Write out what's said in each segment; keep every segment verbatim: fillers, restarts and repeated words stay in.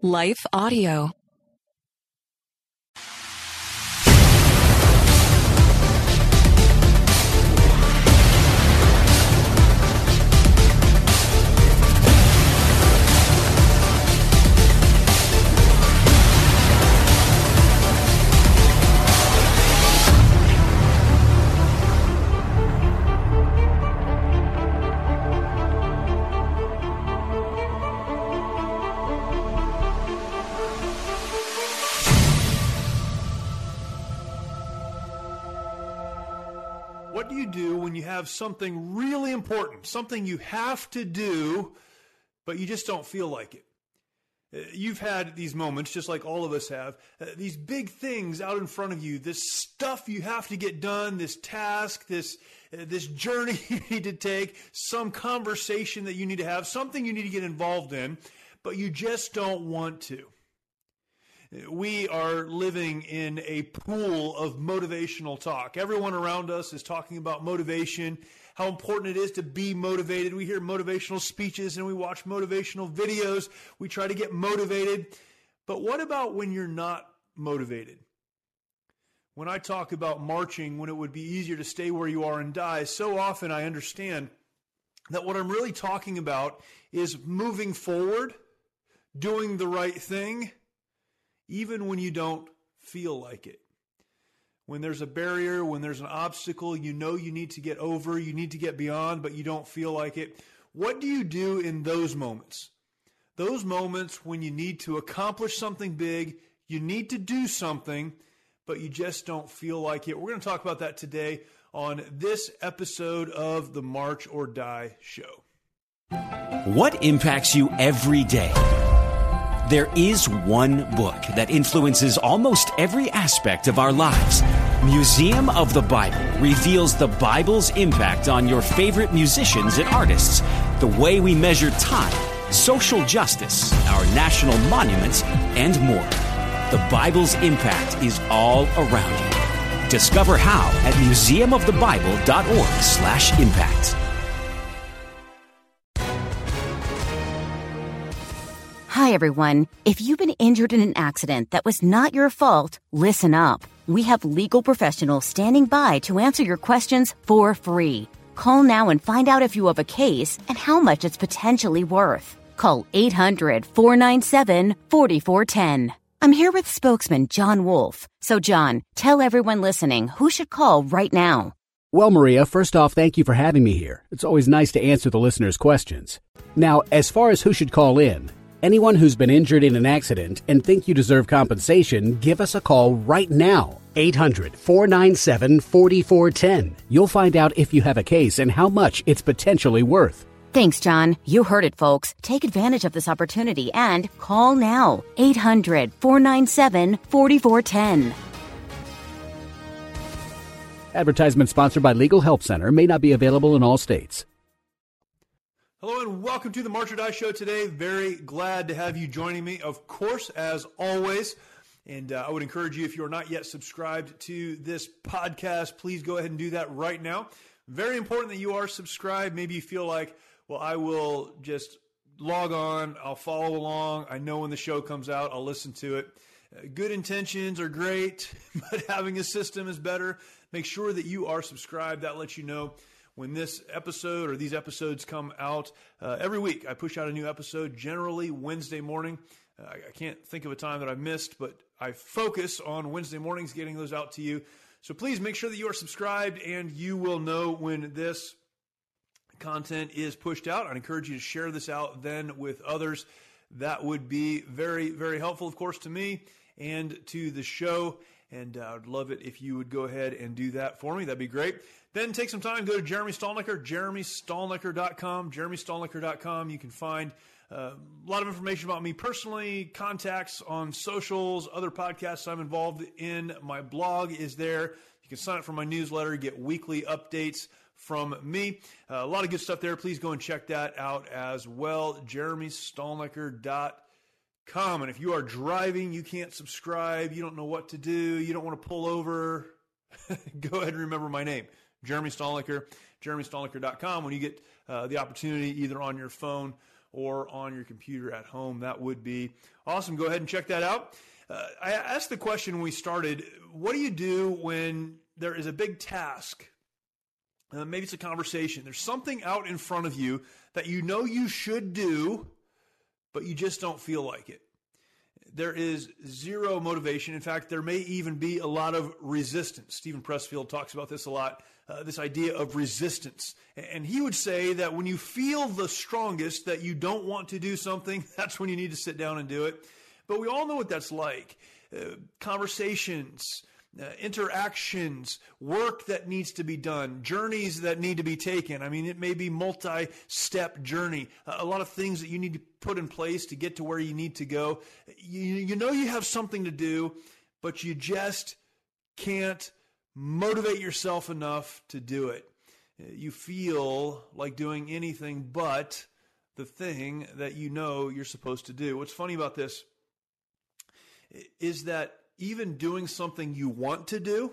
Life Audio. What do you do when you have something really important, something you have to do, but you just don't feel like it? You've had these moments, just like all of us have, uh, these big things out in front of you, this stuff you have to get done, this task, this uh, this journey you need to take, some conversation that you need to have, something you need to get involved in, but you just don't want to. We are living in a pool of motivational talk. Everyone around us is talking about motivation, how important it is to be motivated. We hear motivational speeches and we watch motivational videos. We try to get motivated. But what about when you're not motivated? When I talk about marching, when it would be easier to stay where you are and die, so often I understand that what I'm really talking about is moving forward, doing the right thing, even when you don't feel like it. When there's a barrier, when there's an obstacle, you know you need to get over, you need to get beyond, but you don't feel like it. What do you do in those moments? Those moments when you need to accomplish something big, you need to do something, but you just don't feel like it. We're going to talk about that today on this episode of the March or Die Show. What impacts you every day? There is one book that influences almost every aspect of our lives. Museum of the Bible reveals the Bible's impact on your favorite musicians and artists, the way we measure time, social justice, our national monuments, and more. The Bible's impact is all around you. Discover how at museum of the bible dot org slash impact. Hi, everyone. If you've been injured in an accident that was not your fault, listen up. We have legal professionals standing by to answer your questions for free. Call now and find out if you have a case and how much it's potentially worth. Call eight hundred, four nine seven, four four one zero. I'm here with spokesman John Wolf. So, John, tell everyone listening who should call right now. Well, Maria, first off, thank you for having me here. It's always nice to answer the listeners' questions. Now, as far as who should call in, anyone who's been injured in an accident and think you deserve compensation, give us a call right now. eight hundred, four nine seven, four four one zero. You'll find out if you have a case and how much it's potentially worth. Thanks, John. You heard it, folks. Take advantage of this opportunity and call now. eight hundred, four nine seven, four four one zero. Advertisement sponsored by Legal Help Center. May not be available in all states. Hello and welcome to the March or Die Show today. Very glad to have you joining me, of course, as always. And uh, I would encourage you, if you are not yet subscribed to this podcast, please go ahead and do that right now. Very important that you are subscribed. Maybe you feel like, well, I will just log on, I'll follow along. I know when the show comes out, I'll listen to it. Uh, good intentions are great, but having a system is better. Make sure that you are subscribed. That lets you know when this episode or these episodes come out. Uh, every week I push out a new episode, generally Wednesday morning. Uh, I can't think of a time that I've missed, but I focus on Wednesday mornings getting those out to you. So please make sure that you are subscribed and you will know when this content is pushed out. I'd encourage you to share this out then with others. That would be very, very helpful, of course, to me and to the show. And uh, I'd love it if you would go ahead and do that for me. That'd be great. Then take some time, go to Jeremy Stalnecker, jeremy stalnecker dot com, jeremy stalnecker dot com. You can find uh, a lot of information about me personally, contacts on socials, other podcasts I'm involved in. My blog is there. You can sign up for my newsletter, get weekly updates from me. Uh, a lot of good stuff there. Please go and check that out as well, jeremy stalnecker dot com. And if you are driving, you can't subscribe, you don't know what to do, you don't want to pull over, go ahead and remember my name, Jeremy Stalnecker, jeremy stalnecker dot com. When you get uh, the opportunity, either on your phone or on your computer at home. That would be awesome. Go ahead and check that out. Uh, I asked the question when we started, what do you do when there is a big task? Uh, maybe it's a conversation. There's something out in front of you that you know you should do, but you just don't feel like it. There is zero motivation. In fact, there may even be a lot of resistance. Stephen Pressfield talks about this a lot, uh, this idea of resistance. And he would say that when you feel the strongest that you don't want to do something, that's when you need to sit down and do it. But we all know what that's like. Uh, conversations, uh, interactions, work that needs to be done, journeys that need to be taken. I mean, it may be multi-step journey, uh, a lot of things that you need to put in place to get to where you need to go. You, you know you have something to do, but you just can't motivate yourself enough to do it. You feel like doing anything but the thing that you know you're supposed to do. What's funny about this is that even doing something you want to do,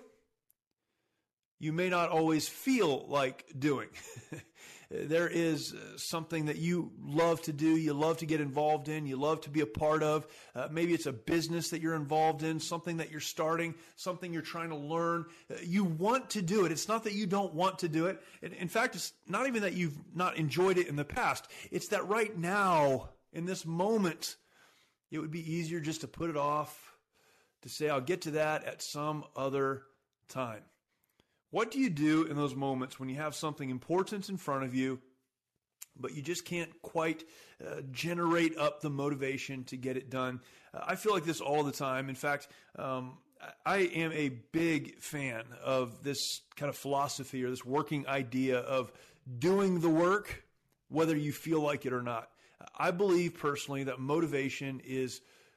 you may not always feel like doing. There is something that you love to do, you love to get involved in, you love to be a part of. Uh, maybe it's a business that you're involved in, something that you're starting, something you're trying to learn. Uh, you want to do it. It's not that you don't want to do it. In, in fact, it's not even that you've not enjoyed it in the past. It's that right now, in this moment, it would be easier just to put it off, to say, I'll get to that at some other time. What do you do in those moments when you have something important in front of you, but you just can't quite uh, generate up the motivation to get it done? Uh, I feel like this all the time. In fact, um, I am a big fan of this kind of philosophy or this working idea of doing the work, whether you feel like it or not. I believe personally that motivation is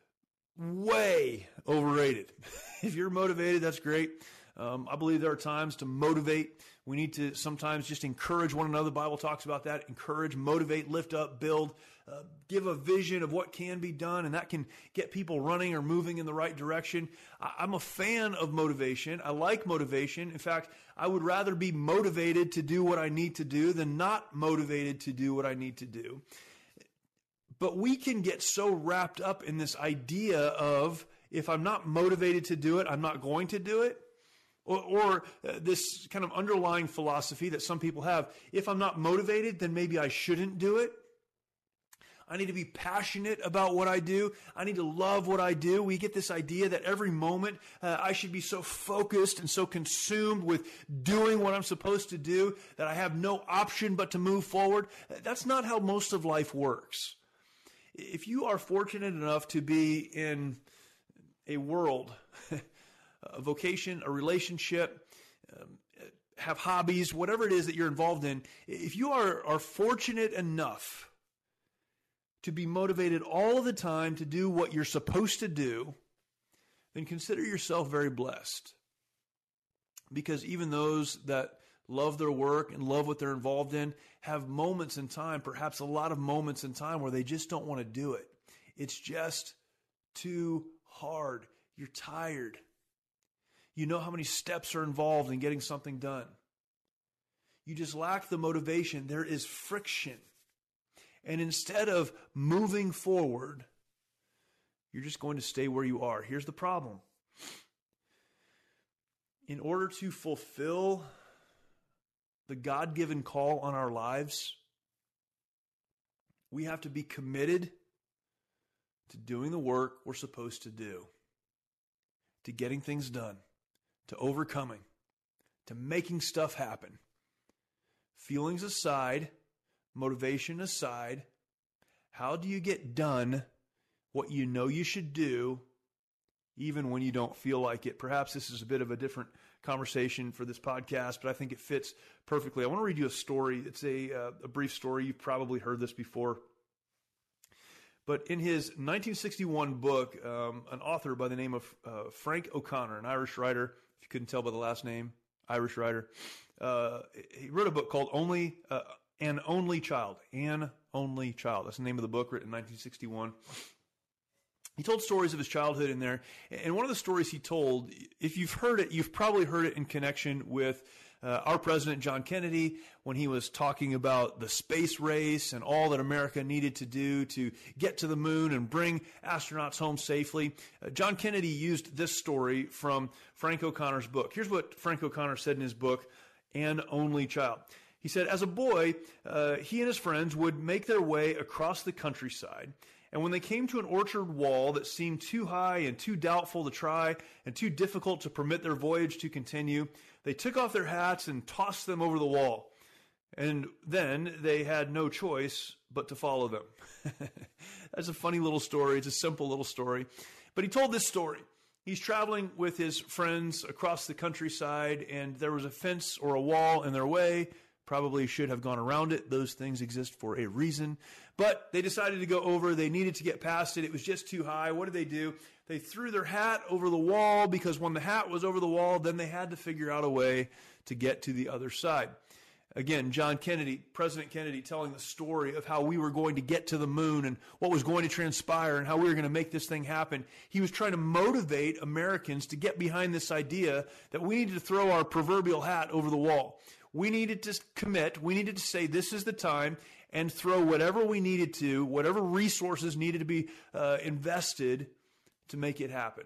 way overrated. If you're motivated, that's great. Um, I believe there are times to motivate. We need to sometimes just encourage one another. The Bible talks about that. Encourage, motivate, lift up, build, uh, give a vision of what can be done, and that can get people running or moving in the right direction. I- I'm a fan of motivation. I like motivation. In fact, I would rather be motivated to do what I need to do than not motivated to do what I need to do. But we can get so wrapped up in this idea of, if I'm not motivated to do it, I'm not going to do it. Or, or uh, this kind of underlying philosophy that some people have, if I'm not motivated, then maybe I shouldn't do it. I need to be passionate about what I do. I need to love what I do. We get this idea that every moment uh, I should be so focused and so consumed with doing what I'm supposed to do that I have no option but to move forward. That's not how most of life works. If you are fortunate enough to be in a world, a vocation, a relationship, um, have hobbies, whatever it is that you're involved in, if you are, are fortunate enough to be motivated all of the time to do what you're supposed to do, then consider yourself very blessed. Because even those that love their work and love what they're involved in have moments in time, perhaps a lot of moments in time, where they just don't want to do it. It's just too hard. You're tired. You know how many steps are involved in getting something done. You just lack the motivation. There is friction. And instead of moving forward, you're just going to stay where you are. Here's the problem. In order to fulfill the God-given call on our lives, we have to be committed to doing the work we're supposed to do, to getting things done, to overcoming, to making stuff happen. Feelings aside, motivation aside, how do you get done what you know you should do even when you don't feel like it? Perhaps this is a bit of a different conversation for this podcast, but I think it fits perfectly. I want to read you a story. It's a, uh, a brief story. You've probably heard this before. But in his nineteen sixty-one book, um, an author by the name of uh, Frank O'Connor, an Irish writer, if you couldn't tell by the last name, Irish writer, uh, he wrote a book called Only uh, An Only Child. An Only Child. That's the name of the book, written in nineteen sixty-one. He told stories of his childhood in there. And one of the stories he told, if you've heard it, you've probably heard it in connection with Uh, our president, John Kennedy, when he was talking about the space race and all that America needed to do to get to the moon and bring astronauts home safely, uh, John Kennedy used this story from Frank O'Connor's book. Here's what Frank O'Connor said in his book, An Only Child. He said, as a boy, uh, he and his friends would make their way across the countryside. And when they came to an orchard wall that seemed too high and too doubtful to try and too difficult to permit their voyage to continue, they took off their hats and tossed them over the wall. And then they had no choice but to follow them. That's a funny little story. It's a simple little story. But he told this story. He's traveling with his friends across the countryside, and there was a fence or a wall in their way. Probably should have gone around it. Those things exist for a reason. But they decided to go over. They needed to get past it. It was just too high. What did they do? They threw their hat over the wall, because when the hat was over the wall, then they had to figure out a way to get to the other side. Again, John Kennedy, President Kennedy, telling the story of how we were going to get to the moon and what was going to transpire and how we were going to make this thing happen. He was trying to motivate Americans to get behind this idea that we needed to throw our proverbial hat over the wall. We needed to commit. We needed to say this is the time and throw whatever we needed to, whatever resources needed to be uh, invested to make it happen.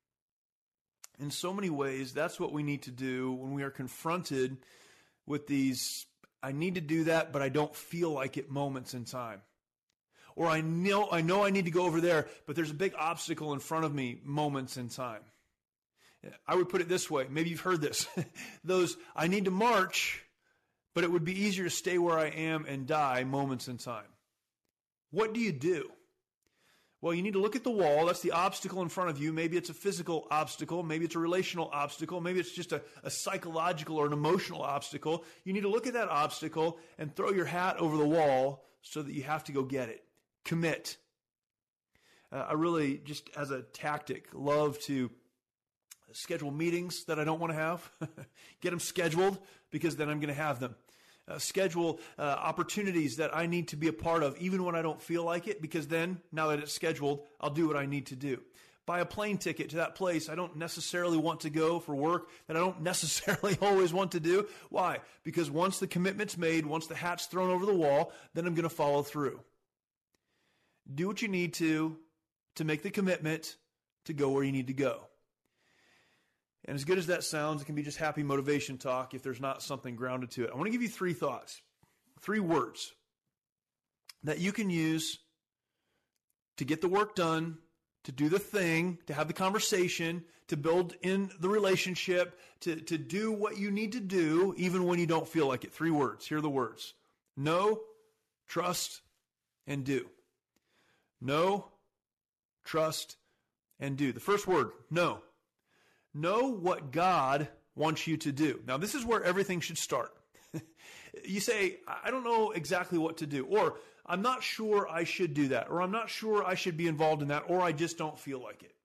In so many ways, that's what we need to do when we are confronted with these, I need to do that, but I don't feel like it moments in time. Or I know, I know I need to go over there, but there's a big obstacle in front of me moments in time. I would put it this way. Maybe you've heard this. Those, I need to march, but it would be easier to stay where I am and die moments in time. What do you do? Well, you need to look at the wall. That's the obstacle in front of you. Maybe it's a physical obstacle. Maybe it's a relational obstacle. Maybe it's just a, a psychological or an emotional obstacle. You need to look at that obstacle and throw your hat over the wall so that you have to go get it. Commit. Uh, I really, just as a tactic, love to schedule meetings that I don't want to have. Get them scheduled, because then I'm going to have them. Uh, schedule uh, opportunities that I need to be a part of, even when I don't feel like it, because then, now that it's scheduled, I'll do what I need to do. Buy a plane ticket to that place I don't necessarily want to go for work, that I don't necessarily always want to do. Why? Because once the commitment's made, once the hat's thrown over the wall, then I'm going to follow through. Do what you need to, to make the commitment to go where you need to go. And as good as that sounds, it can be just happy motivation talk if there's not something grounded to it. I want to give you three thoughts, three words that you can use to get the work done, to do the thing, to have the conversation, to build in the relationship, to, to do what you need to do even when you don't feel like it. Three words. Here are the words. Know, trust, and do. Know, trust, and do. The first word, know. Know what God wants you to do. Now, this is where everything should start. You say, I don't know exactly what to do, or I'm not sure I should do that, or I'm not sure I should be involved in that, or I just don't feel like it.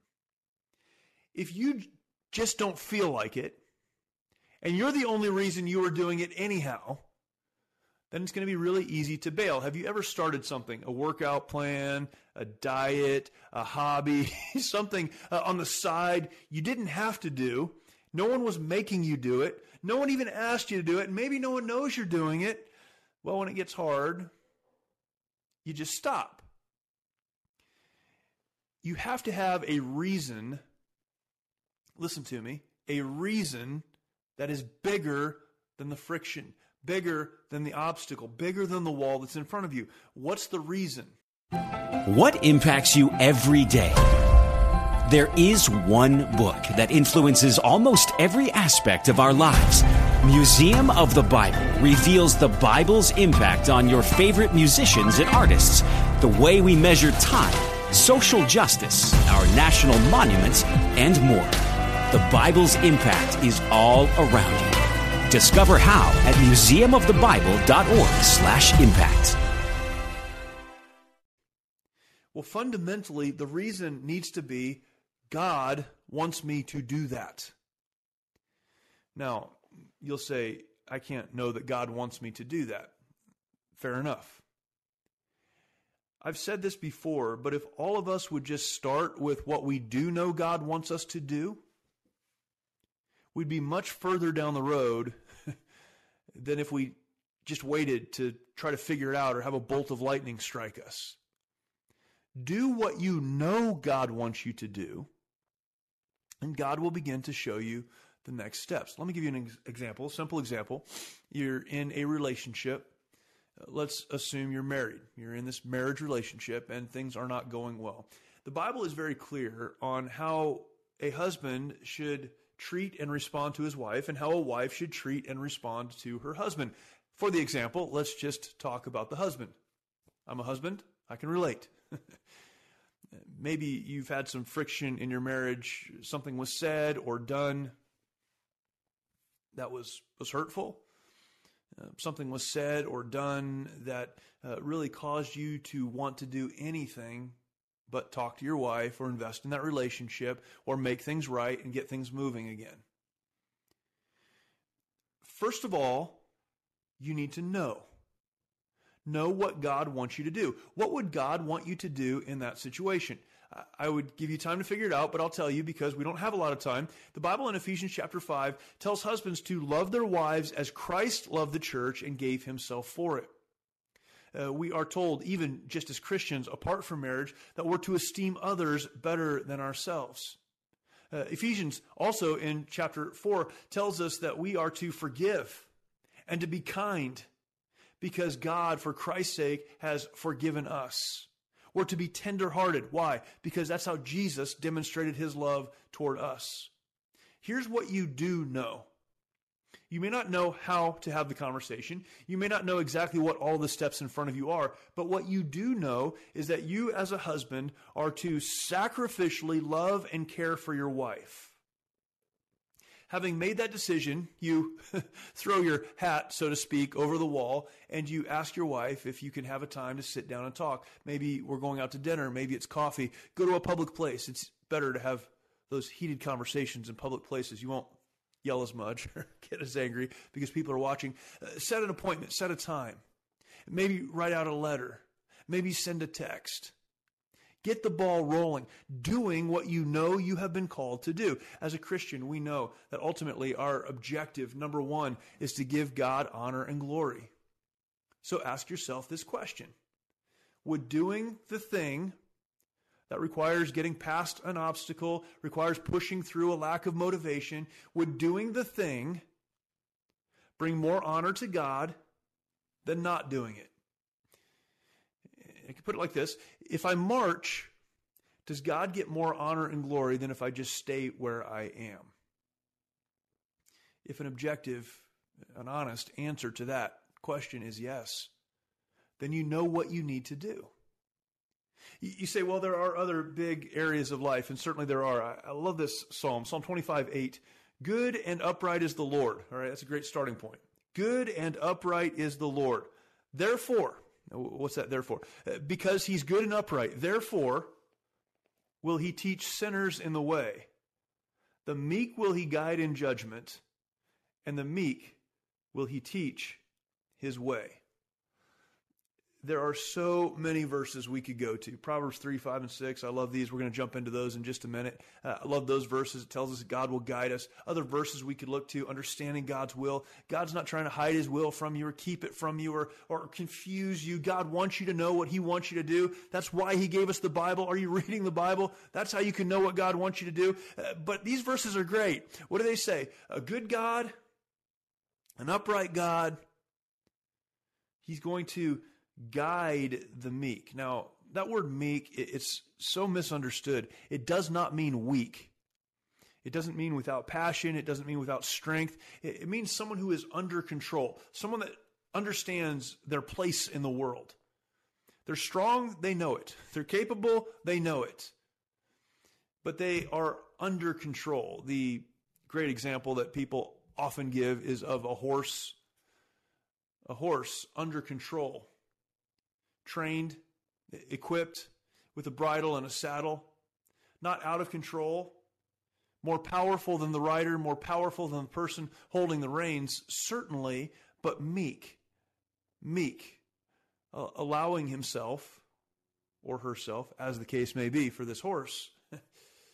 If you just don't feel like it, and you're the only reason you are doing it anyhow, then it's going to be really easy to bail. Have you ever started something, a workout plan, a diet, a hobby, something uh, on the side you didn't have to do? No one was making you do it. No one even asked you to do it. And maybe no one knows you're doing it. Well, when it gets hard, you just stop. You have to have a reason, listen to me, a reason that is bigger than the friction, bigger than the obstacle, bigger than the wall that's in front of you. What's the reason? What impacts you every day? There is one book that influences almost every aspect of our lives. Museum of the Bible reveals the Bible's impact on your favorite musicians and artists, the way we measure time, social justice, our national monuments, and more. The Bible's impact is all around you. Discover how at museum of the bible dot org slash impact. Well, fundamentally, the reason needs to be God wants me to do that. Now, you'll say, I can't know that God wants me to do that. Fair enough. I've said this before, but if all of us would just start with what we do know God wants us to do, we'd be much further down the road than if we just waited to try to figure it out or have a bolt of lightning strike us. Do what you know God wants you to do, and God will begin to show you the next steps. Let me give you an example, a simple example. You're in a relationship. Let's assume you're married. You're in this marriage relationship and things are not going well. The Bible is very clear on how a husband should treat and respond to his wife and how a wife should treat and respond to her husband. For the example, let's just talk about the husband. I'm a husband. I can relate. Maybe you've had some friction in your marriage. Something was said or done that was, was hurtful. Uh, something was said or done that uh, really caused you to want to do anything but talk to your wife or invest in that relationship or make things right and get things moving again. First of all, you need to know. Know what God wants you to do. What would God want you to do in that situation? I would give you time to figure it out, but I'll tell you because we don't have a lot of time. The Bible in Ephesians chapter five tells husbands to love their wives as Christ loved the church and gave himself for it. Uh, we are told, even just as Christians, apart from marriage, that we're to esteem others better than ourselves. Uh, Ephesians also in chapter four tells us that we are to forgive and to be kind because God, for Christ's sake, has forgiven us. We're to be tender-hearted. Why? Because that's how Jesus demonstrated his love toward us. Here's what you do know. You may not know how to have the conversation. You may not know exactly what all the steps in front of you are, but what you do know is that you as a husband are to sacrificially love and care for your wife. Having made that decision, you throw your hat, so to speak, over the wall, and you ask your wife if you can have a time to sit down and talk. Maybe we're going out to dinner. Maybe it's coffee. Go to a public place. It's better to have those heated conversations in public places. You won't yell as much or get as angry because people are watching. Uh, set an appointment. Set a time. Maybe write out a letter. Maybe send a text. Get the ball rolling, doing what you know you have been called to do. As a Christian, we know that ultimately our objective, number one, is to give God honor and glory. So ask yourself this question. Would doing the thing that requires getting past an obstacle, requires pushing through a lack of motivation, would doing the thing bring more honor to God than not doing it? I can put it like this. If I march, does God get more honor and glory than if I just stay where I am? If an objective, an honest answer to that question is yes, then you know what you need to do. You say, well, there are other big areas of life, and certainly there are. I love this psalm, Psalm twenty-five, eight. Good and upright is the Lord. All right, that's a great starting point. Good and upright is the Lord. Therefore, what's that therefore? Because he's good and upright. Therefore, will he teach sinners in the way. The meek will he guide in judgment, and the meek will he teach his way. There are so many verses we could go to. Proverbs three, five, and six. I love these. We're going to jump into those in just a minute. Uh, I love those verses. It tells us that God will guide us. Other verses we could look to, understanding God's will. God's not trying to hide his will from you or keep it from you or, or confuse you. God wants you to know what he wants you to do. That's why he gave us the Bible. Are you reading the Bible? That's how you can know what God wants you to do. Uh, but these verses are great. What do they say? A good God, an upright God, he's going to guide the meek. Now, that word meek, it's so misunderstood. It does not mean weak. It doesn't mean without passion. It doesn't mean without strength. It means someone who is under control, someone that understands their place in the world. They're strong, they know it. They're capable, they know it. But they are under control. The great example that people often give is of a horse. A horse under control. Trained, equipped with a bridle and a saddle, not out of control, more powerful than the rider, more powerful than the person holding the reins, certainly, but meek, meek, uh, allowing himself or herself, as the case may be for this horse,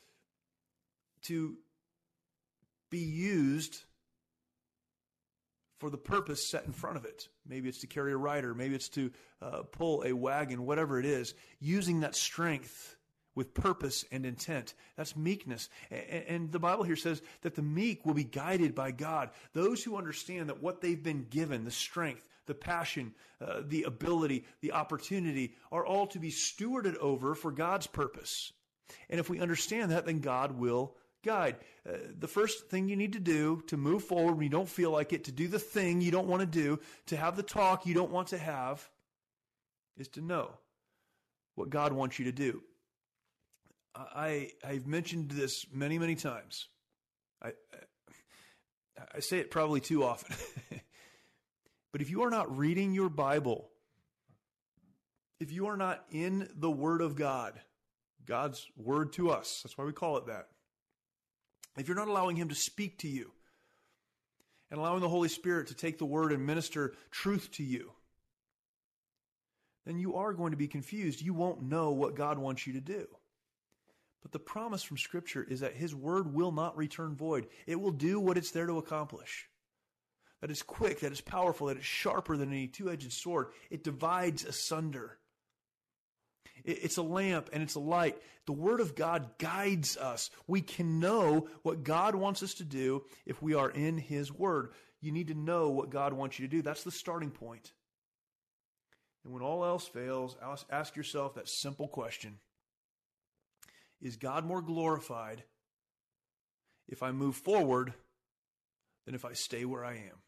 to be used for the purpose set in front of it. Maybe it's to carry a rider. Maybe it's to uh, pull a wagon, whatever it is. Using that strength with purpose and intent. That's meekness. And, and the Bible here says that the meek will be guided by God. Those who understand that what they've been given, the strength, the passion, uh, the ability, the opportunity, are all to be stewarded over for God's purpose. And if we understand that, then God will guide. Uh, the first thing you need to do to move forward when you don't feel like it, to do the thing you don't want to do, to have the talk you don't want to have, is to know what God wants you to do. I, I've mentioned this many, many times. I, I, I say it probably too often. But if you are not reading your Bible, if you are not in the Word of God, God's Word to us, that's why we call it that. If you're not allowing Him to speak to you and allowing the Holy Spirit to take the Word and minister truth to you, then you are going to be confused. You won't know what God wants you to do. But the promise from Scripture is that His Word will not return void. It will do what it's there to accomplish. That it's quick, that it's powerful, that it's sharper than any two-edged sword. It divides asunder. It's a lamp and it's a light. The Word of God guides us. We can know what God wants us to do if we are in His Word. You need to know what God wants you to do. That's the starting point. And when all else fails, ask yourself that simple question. Is God more glorified if I move forward than if I stay where I am?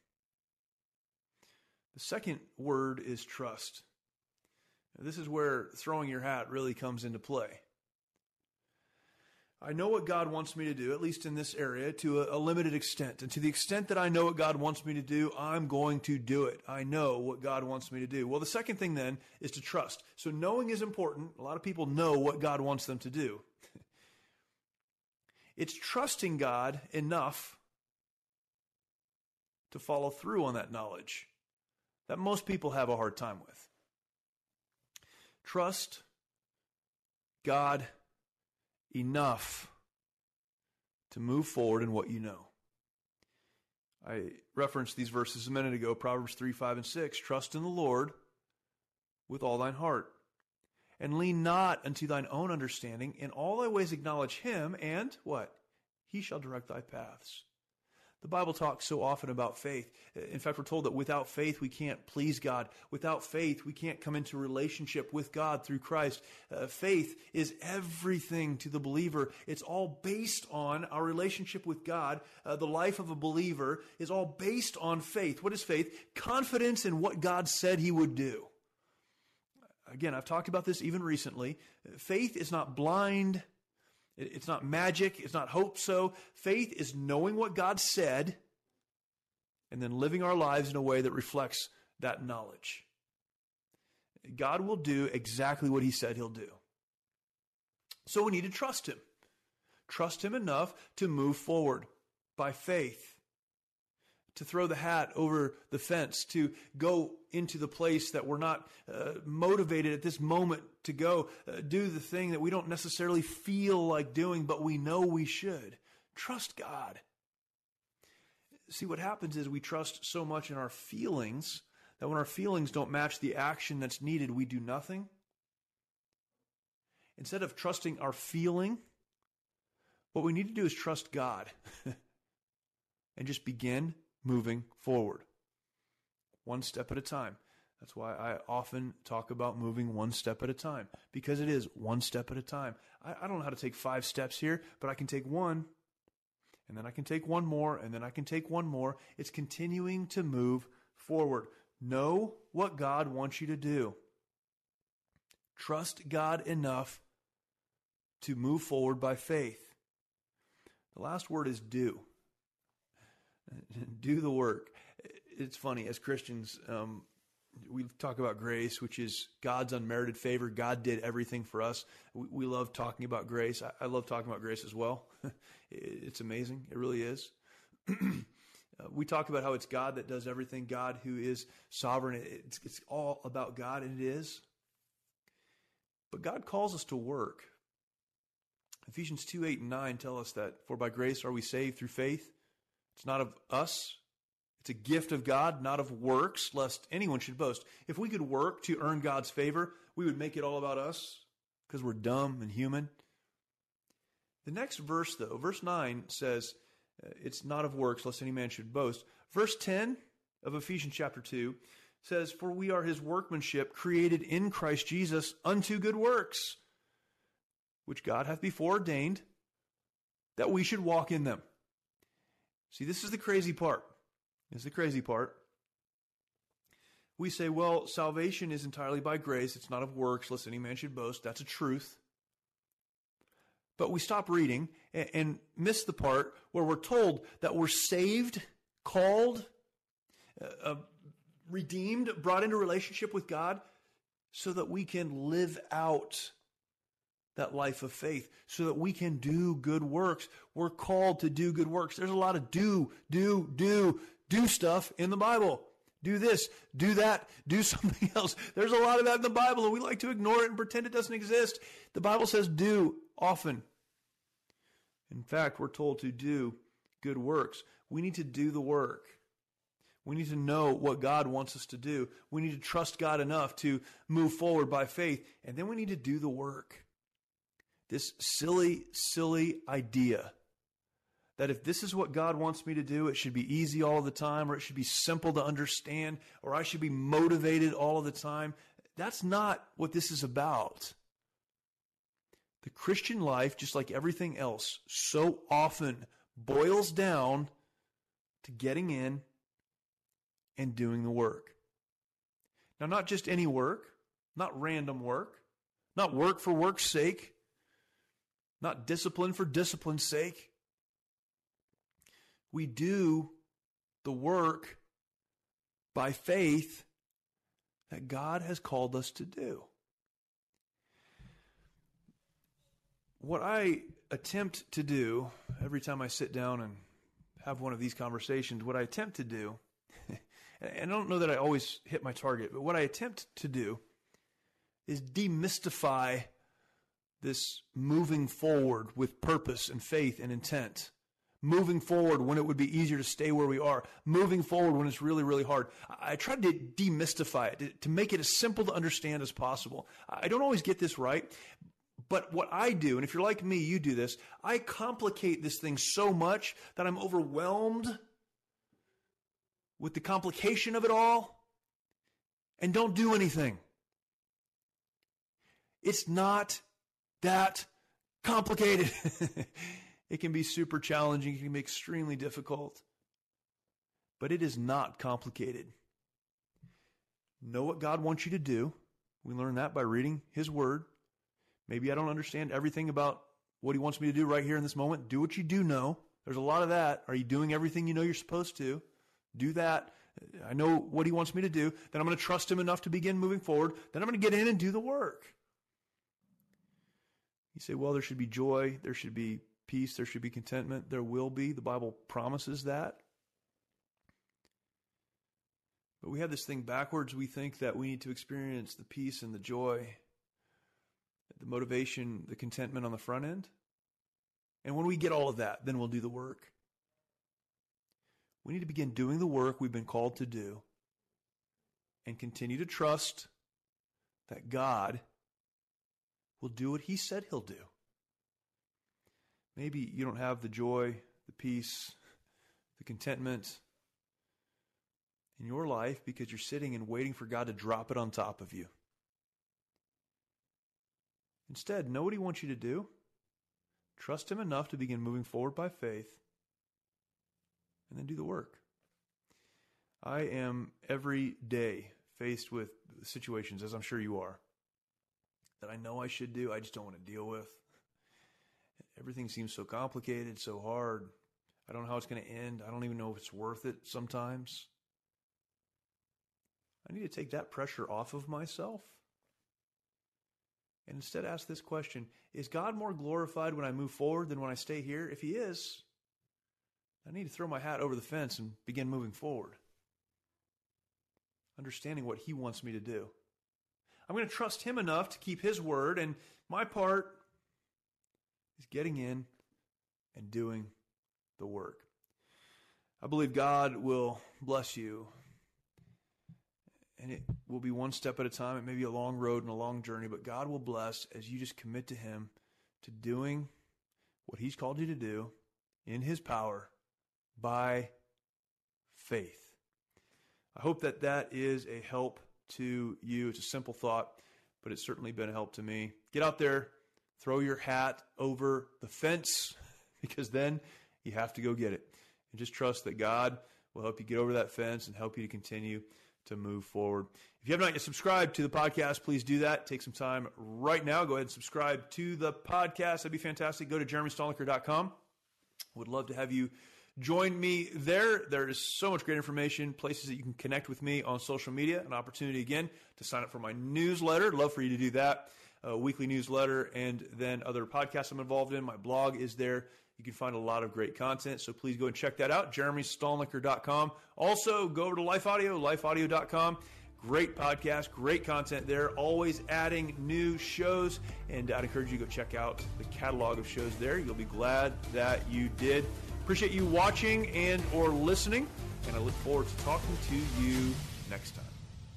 The second word is trust. Now, this is where throwing your hat really comes into play. I know what God wants me to do, at least in this area, to a, a limited extent. And to the extent that I know what God wants me to do, I'm going to do it. I know what God wants me to do. Well, the second thing then is to trust. So knowing is important. A lot of people know what God wants them to do. It's trusting God enough to follow through on that knowledge that most people have a hard time with. Trust God enough to move forward in what you know. I referenced these verses a minute ago, Proverbs three, five, and six. Trust in the Lord with all thine heart, and lean not unto thine own understanding. In all thy ways acknowledge Him, and what? He shall direct thy paths. The Bible talks so often about faith. In fact, we're told that without faith, we can't please God. Without faith, we can't come into relationship with God through Christ. Uh, faith is everything to the believer. It's all based on our relationship with God. Uh, the life of a believer is all based on faith. What is faith? Confidence in what God said He would do. Again, I've talked about this even recently. Faith is not blind. It's not magic. It's not hope so. Faith is knowing what God said and then living our lives in a way that reflects that knowledge. God will do exactly what He said He'll do. So we need to trust Him. Trust Him enough to move forward by faith, to throw the hat over the fence, to go into the place that we're not uh, motivated at this moment to go uh, do the thing that we don't necessarily feel like doing, but we know we should. Trust God. See, what happens is we trust so much in our feelings that when our feelings don't match the action that's needed, we do nothing. Instead of trusting our feeling, what we need to do is trust God and just begin moving forward, one step at a time. That's why I often talk about moving one step at a time, because it is one step at a time. I, I don't know how to take five steps here, but I can take one, and then I can take one more, and then I can take one more. It's continuing to move forward. Know what God wants you to do. Trust God enough to move forward by faith. The last word is do. Do the work. It's funny, as Christians, um, we talk about grace, which is God's unmerited favor. God did everything for us. We, we love talking about grace. I, I love talking about grace as well. It's amazing. It really is. uh, we talk about how it's God that does everything, God who is sovereign. It's, it's all about God, and it is. But God calls us to work. Ephesians two, eight, and nine tell us that, for by grace are we saved through faith. It's not of us. It's a gift of God, not of works, lest anyone should boast. If we could work to earn God's favor, we would make it all about us because we're dumb and human. The next verse, though, verse nine says, it's not of works, lest any man should boast. Verse ten of Ephesians chapter two says, for we are his workmanship, created in Christ Jesus unto good works, which God hath before ordained that we should walk in them. See, this is the crazy part. This is the crazy part. We say, well, salvation is entirely by grace. It's not of works, lest any man should boast. That's a truth. But we stop reading and, and miss the part where we're told that we're saved, called, uh, redeemed, brought into relationship with God so that we can live out that life of faith, so that we can do good works. We're called to do good works. There's a lot of do, do, do, do stuff in the Bible. Do this, do that, do something else. There's a lot of that in the Bible, and we like to ignore it and pretend it doesn't exist. The Bible says do often. In fact, we're told to do good works. We need to do the work. We need to know what God wants us to do. We need to trust God enough to move forward by faith, and then we need to do the work. This silly, silly idea that if this is what God wants me to do, it should be easy all the time, or it should be simple to understand, or I should be motivated all of the time. That's not what this is about. The Christian life, just like everything else, so often boils down to getting in and doing the work. Now, not just any work, not random work, not work for work's sake, not discipline for discipline's sake. We do the work by faith that God has called us to do. What I attempt to do every time I sit down and have one of these conversations, what I attempt to do, and I don't know that I always hit my target, but what I attempt to do is demystify this moving forward with purpose and faith and intent. Moving forward when it would be easier to stay where we are. Moving forward when it's really, really hard. I tried to demystify it, to make it as simple to understand as possible. I don't always get this right, but what I do, and if you're like me, you do this, I complicate this thing so much that I'm overwhelmed with the complication of it all and don't do anything. It's not that complicated. It can be super challenging. It can be extremely difficult. But it is not complicated. Know what God wants you to do. We learn that by reading His Word. Maybe I don't understand everything about what He wants me to do right here in this moment. Do what you do know. There's a lot of that. Are you doing everything you know you're supposed to? Do that. I know what He wants me to do. Then I'm going to trust Him enough to begin moving forward. Then I'm going to get in and do the work. You say, well, there should be joy. There should be peace. There should be contentment. There will be. The Bible promises that. But we have this thing backwards. We think that we need to experience the peace and the joy, the motivation, the contentment on the front end. And when we get all of that, then we'll do the work. We need to begin doing the work we've been called to do and continue to trust that God will do what He said He'll do. Maybe you don't have the joy, the peace, the contentment in your life because you're sitting and waiting for God to drop it on top of you. Instead, know what He wants you to do. Trust Him enough to begin moving forward by faith. And then do the work. I am every day faced with situations, as I'm sure you are, that I know I should do, I just don't want to deal with. Everything seems so complicated, so hard. I don't know how it's going to end. I don't even know if it's worth it sometimes. I need to take that pressure off of myself and instead ask this question: is God more glorified when I move forward than when I stay here? If He is, I need to throw my hat over the fence and begin moving forward, understanding what He wants me to do. I'm going to trust Him enough to keep His word, and my part is getting in and doing the work. I believe God will bless you. And it will be one step at a time. It may be a long road and a long journey, but God will bless as you just commit to Him, to doing what He's called you to do in His power by faith. I hope that that is a help to you. It's a simple thought, but it's certainly been a help to me. Get out there, throw your hat over the fence, because then you have to go get it. And just trust that God will help you get over that fence and help you to continue to move forward. If you have not yet subscribed to the podcast, please do that. Take some time right now. Go ahead and subscribe to the podcast. That'd be fantastic. Go to jeremy stalnecker dot com. Would love to have you join me there. There is so much great information, places that you can connect with me on social media, an opportunity again to sign up for my newsletter. Love for you to do that. A weekly newsletter, and then other podcasts I'm involved in. My blog is there. You can find a lot of great content, so please go and check that out, jeremy stalnecker dot com. Also, go over to Life Audio, life audio dot com. Great podcast, great content there, always adding new shows, and I'd encourage you to go check out the catalog of shows there. You'll be glad that you did. Appreciate you watching and or listening, and I look forward to talking to you next time.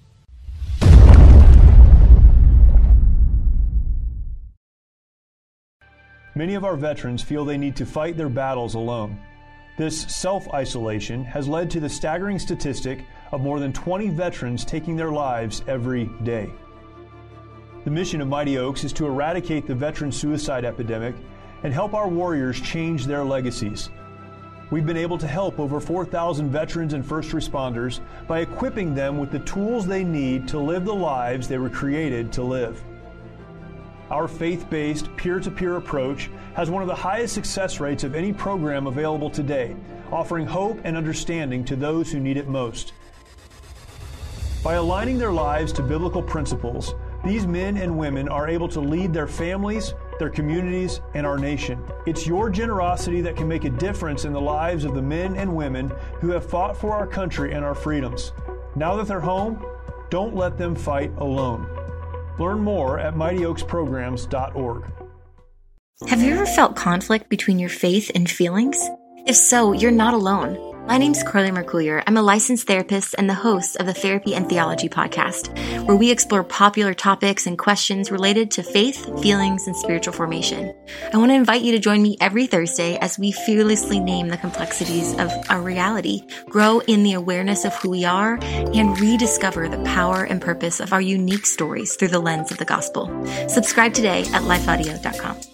Many of our veterans feel they need to fight their battles alone. This self-isolation has led to the staggering statistic of more than twenty veterans taking their lives every day. The mission of Mighty Oaks is to eradicate the veteran suicide epidemic and help our warriors change their legacies. We've been able to help over four thousand veterans and first responders by equipping them with the tools they need to live the lives they were created to live. Our faith-based, peer-to-peer approach has one of the highest success rates of any program available today, offering hope and understanding to those who need it most. By aligning their lives to biblical principles, these men and women are able to lead their families, their communities, and our nation. It's your generosity that can make a difference in the lives of the men and women who have fought for our country and our freedoms. Now that they're home, don't let them fight alone. Learn more at mighty oaks programs dot org. Have you ever felt conflict between your faith and feelings? If so, you're not alone. My name's Carly Mercoulier. I'm a licensed therapist and the host of the Therapy and Theology podcast, where we explore popular topics and questions related to faith, feelings, and spiritual formation. I want to invite you to join me every Thursday as we fearlessly name the complexities of our reality, grow in the awareness of who we are, and rediscover the power and purpose of our unique stories through the lens of the gospel. Subscribe today at life audio dot com.